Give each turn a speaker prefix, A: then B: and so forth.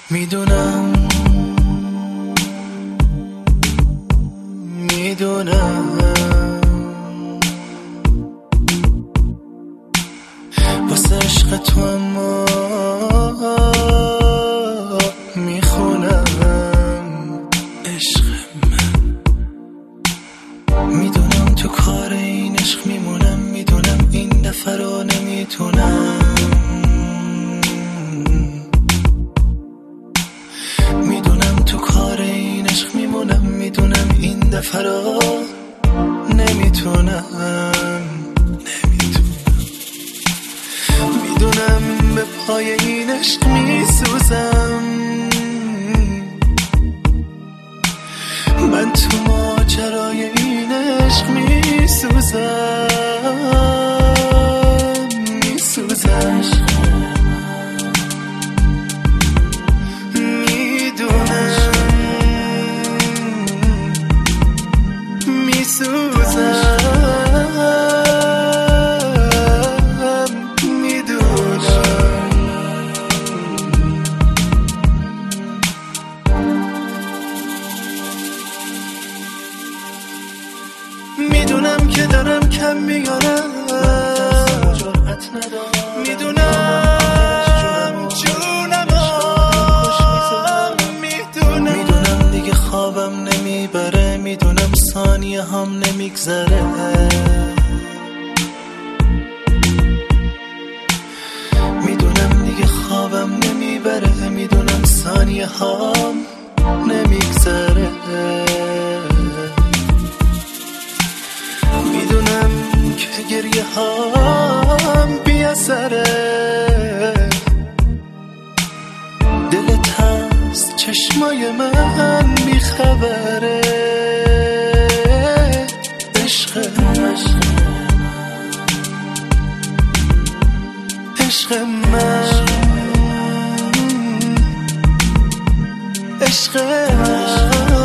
A: میدونم واسه عشق تو اما میخونم عشق من. میدونم تو کار این عشق میمونم، میدونم این دفعه رو نمیتونم، میدونم تو کار این عشق میمونم، میدونم این دفعه رو نمیتونم، میدونم به پای این عشق میسوزم، من تو ماجرای این عشق میسوزم. میدونم که دارم کم میارم، میدونم جونم میدونم دیگه خوابم نمیبره، میدونم ثانیه هم نمیگذره، میدونم دیگه خوابم نمیبره، میدونم ثانیه هم نمیگذره، میدونم که گریه هم بی اثره، دلت هست چشمای من بیخبره، عشق من عشق من عشق من.